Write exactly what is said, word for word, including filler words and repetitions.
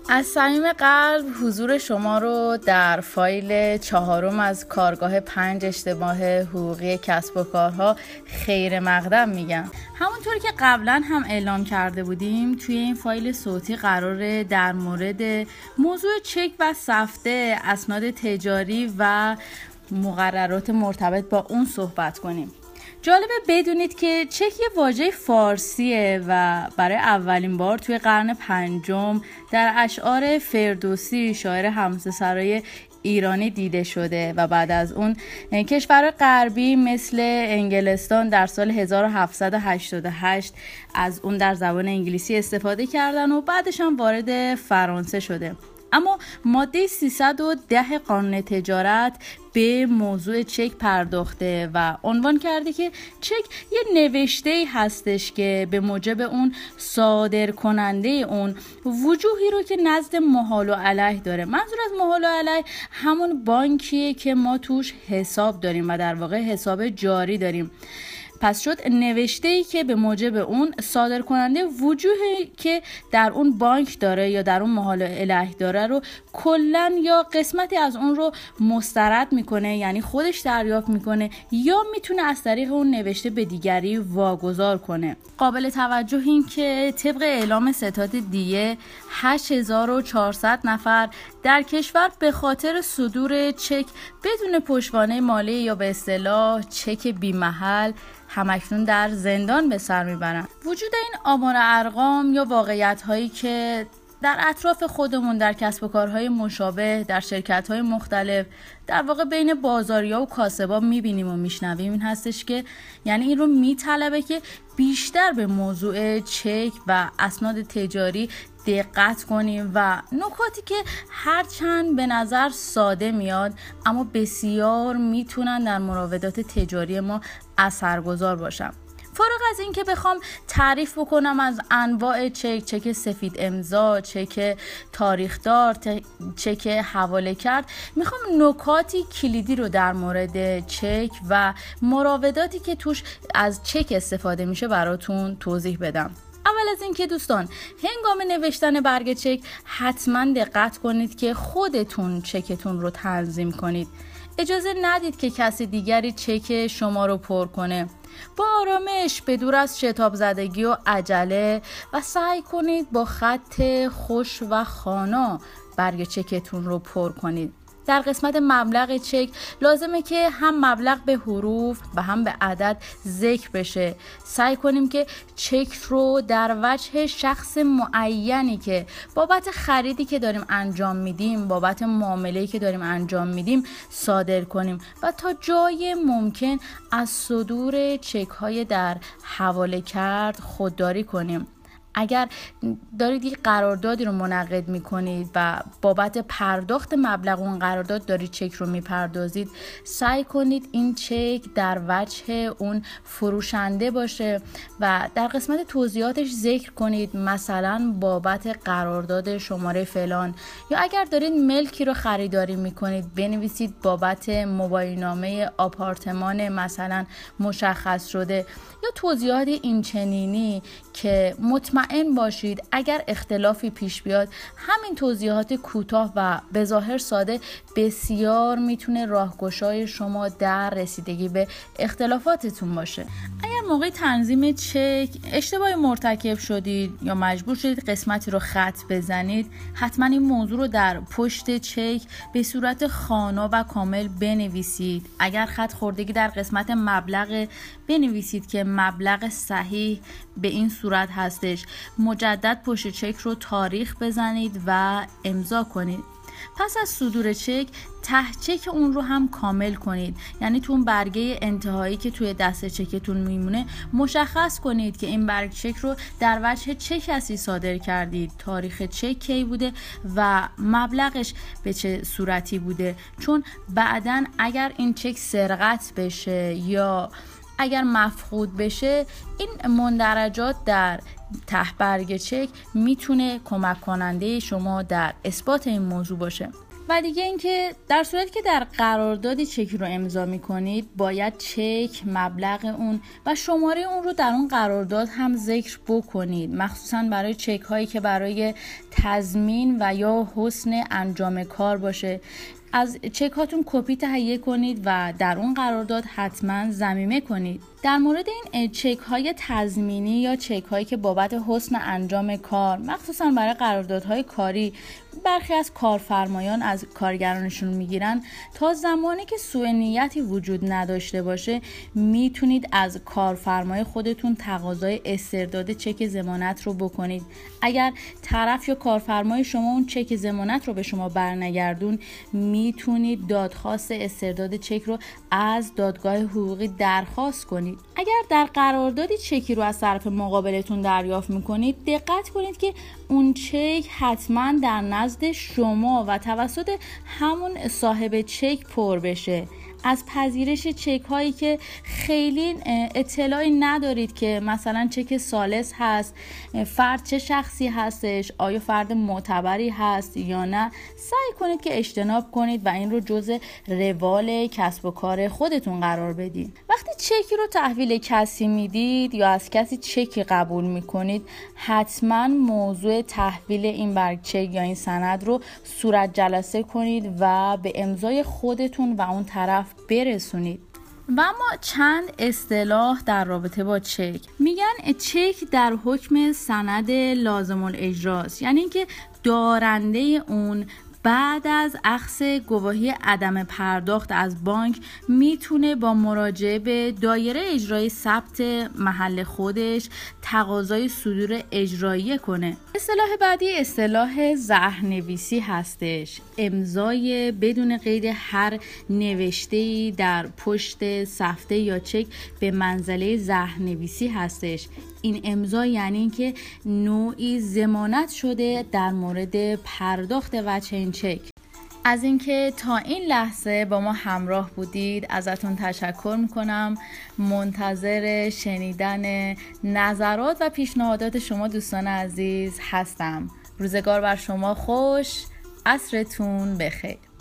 از صمیم قلب حضور شما رو در فایل چهارم از کارگاه پنج اشتباه حقوقی کسب و کارها خیر مقدم میگم. همونطور که قبلا هم اعلام کرده بودیم توی این فایل صوتی قراره در مورد موضوع چک و سفته، اسناد تجاری و مقررات مرتبط با اون صحبت کنیم. جالبه بدونید که چک یه واژه فارسیه و برای اولین بار توی قرن پنجم در اشعار فردوسی شاعر همسه‌سرای ایرانی دیده شده و بعد از اون کشور غربی مثل انگلستان در سال هزار و هفتصد و هشتاد و هشت از اون در زبان انگلیسی استفاده کردن و بعدش هم وارد فرانسه شده. اما ماده سیصد و ده قانون تجارت به موضوع چک پرداخته و عنوان کرده که چک یه نوشته‌ای هستش که به موجب اون صادر کننده اون وجوهی رو که نزد محال و علیه داره. منظور از محال و علیه همون بانکیه که ما توش حساب داریم و در واقع حساب جاری داریم. پس شد نوشته‌ای که به موجب اون صادر کننده وجوهی که در اون بانک داره یا در اون محال الیه داره رو کلاً یا قسمتی از اون رو مسترد میکنه، یعنی خودش دریافت میکنه یا میتونه از طریق اون نوشته به دیگری واگذار کنه. قابل توجه این که طبق اعلام ستاد دیه هشت هزار و چهارصد نفر در کشور به خاطر صدور چک بدون پشتوانه مالی یا به اصطلاح چک بی محل همکنون در زندان به سر میبرن. وجود این آمار ارقام یا واقعیت هایی که در اطراف خودمون در کسب و کارهای مشابه در شرکت های مختلف در واقع بین بازاریا و کاسبا میبینیم و میشنویم این هستش که یعنی این رو میطلبه که بیشتر به موضوع چک و اسناد تجاری دقت کنیم و نکاتی که هرچند به نظر ساده میاد اما بسیار میتونن در مراودات تجاری ما اثرگذار باشن. فارغ از این که بخوام تعریف بکنم از انواع چک، چک سفید امضا، چک تاریخدار، چک حواله کرد، میخوام نکاتی کلیدی رو در مورد چک و مراوداتی که توش از چک استفاده میشه براتون توضیح بدم. اول از این که دوستان هنگام نوشتن برگ چک حتما دقت کنید که خودتون چکتون رو تنظیم کنید. اجازه ندید که کسی دیگری چک شما رو پر کنه. با آرامش، به دور از شتاب زدگی و عجله و سعی کنید با خط خوش و خوانا برگ چکتون رو پر کنید. در قسمت مبلغ چک لازمه که هم مبلغ به حروف و هم به عدد ذکر بشه. سعی کنیم که چک رو در وجه شخص معینی که بابت خریدی که داریم انجام میدیم، بابت معامله‌ای که داریم انجام میدیم صادر کنیم و تا جای ممکن از صدور چک های در حواله کرد خودداری کنیم. اگر دارید یک قراردادی رو منعقد میکنید و بابت پرداخت مبلغ اون قرارداد دارید چک رو میپردازید، سعی کنید این چک در وجه اون فروشنده باشه و در قسمت توضیحاتش ذکر کنید مثلا بابت قرارداد شماره فلان، یا اگر دارید ملکی رو خریداری میکنید بنویسید بابت موبایل نامه آپارتمان مثلا مشخص شده، یا توضیحات اینچنینی که مطمئن این باشید اگر اختلافی پیش بیاد همین توضیحات کوتاه و به ظاهر ساده بسیار میتونه راهگشای شما در رسیدگی به اختلافاتتون باشه. اگر موقع تنظیم چک اشتباهی مرتکب شدید یا مجبور شدید قسمتی رو خط بزنید، حتما این موضوع رو در پشت چک به صورت خوانا و کامل بنویسید. اگر خط خوردگی در قسمت مبلغ، بنویسید که مبلغ صحیح به این صورت هستش. مجدد پشت چک رو تاریخ بزنید و امضا کنید. پس از صدور چک ته چک اون رو هم کامل کنید، یعنی تو اون برگه انتهایی که توی دست چکتون میمونه مشخص کنید که این برگ چک رو در وجه چه کسی صادر کردید، تاریخ چک کی بوده و مبلغش به چه صورتی بوده، چون بعداً اگر این چک سرقت بشه یا اگر مفقود بشه این مندرجات در ته برگ چک میتونه کمک کننده شما در اثبات این موضوع باشه. و دیگه اینکه در صورتی که در قراردادی چکی رو امضا می‌کنید باید چک، مبلغ اون و شماره اون رو در اون قرارداد هم ذکر بکنید، مخصوصا برای چک هایی که برای تضمین و یا حسن انجام کار باشه. از چک هاتون کپی تهیه کنید و در اون قرارداد حتما ضمیمه کنید. در مورد این چک های تضمینی یا چک هایی که بابت حسن انجام کار، مخصوصا برای قراردادهای کاری، برخی از کارفرمایان از کارگرانشون میگیرن، تا زمانی که سوء نیتی وجود نداشته باشه میتونید از کارفرمای خودتون تقاضای استرداد چک ضمانت رو بکنید. اگر طرف یا کارفرمای شما اون چک ضمانت رو به شما برنگردون، میتونید دادخواست استرداد چک رو از دادگاه حقوقی درخواست کنید. اگر در قراردادی چکی رو از طرف مقابلتون دریافت میکنید، دقت کنید که اون چک حتما در نزد شما و توسط همون صاحب چک پر بشه. از پذیرش چک هایی که خیلی اطلاعی ندارید که مثلا چک ثالث هست، فرد چه شخصی هستش، آیا فرد معتبری هست یا نه، سعی کنید که اجتناب کنید و این رو جزء روال کسب و کار خودتون قرار بدید. وقتی چکی رو تحویل کسی میدید یا از کسی چکی قبول میکنید، حتما موضوع تحویل این برگ چک یا این سند رو صورت جلسه کنید و به امضای خودتون و اون طرف برسونید. و اما چند اصطلاح در رابطه با چک. میگن چک در حکم سند لازم الاجراست، یعنی اینکه دارنده اون بعد از اخذ گواهی عدم پرداخت از بانک میتونه با مراجعه به دایره اجرایی ثبت محل خودش تقاضای صدور اجرایی کنه. اصطلاح بعدی اصطلاح زهرنویسی هستش. امضای بدون قید هر نوشته‌ای در پشت سفته یا چک به منزله زهرنویسی هستش. این امضا یعنی اینکه نوعی ضمانت شده در مورد پرداخت وجه این چک. از اینکه تا این لحظه با ما همراه بودید ازتون تشکر میکنم. منتظر شنیدن نظرات و پیشنهادات شما دوستان عزیز هستم. روزگار بر شما خوش، عصرتون بخیر.